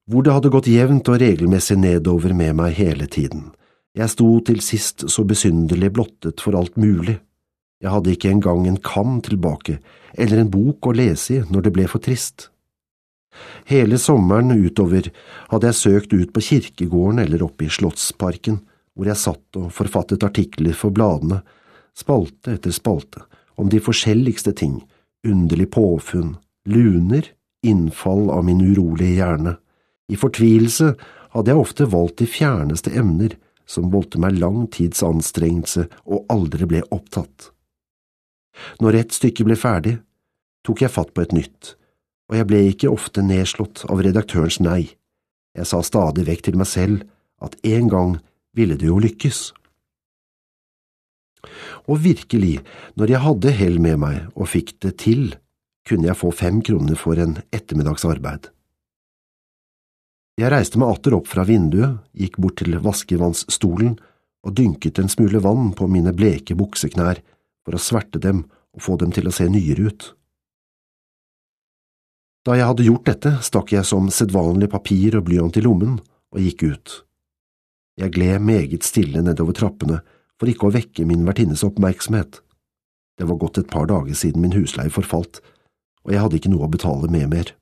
hvor det hadde gått jevnt og regelmessig nedover med meg hele tiden. Jeg sto til sist så besynderlig blottet for alt mulig. Jeg hadde ikke engang en kam tilbake, eller en bok å lese i når det ble for trist. Hele sommeren utover hadde jeg søkt ut på kirkegården eller oppe i Slottsparken, hvor jeg satt og forfattet artikler for bladene, spalte etter spalte, om de forskjelligste ting, underlig påfunn, luner, innfall av min urolige hjerne. I fortvilelse hadde jeg ofte valgt de fjerneste emner, som voldte meg lang tids anstrengelse og aldri ble opptatt. Når et stykke ble ferdig, tok jeg fatt på et nytt, og jeg ble ikke ofte nedslått av redaktørens nei. Jeg sa stadig vekk til meg selv at en gang ville det jo lykkes. Og virkelig, når jeg hadde hell med meg og fikk det til, kunne jeg få 5 kroner for en ettermiddagsarbeid. Jeg reiste meg atter opp fra vinduet, gikk bort til vaskevannsstolen og dynket en smule vann på mine bleke bukseknær for å sverte dem og få dem til å se nyere ut. Da jeg hadde gjort dette, stakk jeg som sedvanlig papir og blyant i lommen og gikk ut. Jeg gled meget stille nedover trappene for ikke å vekke min vertinnes oppmerksomhet. Det var gått et par dager siden min husleie forfalt, og jeg hadde ikke noe å betale med mer.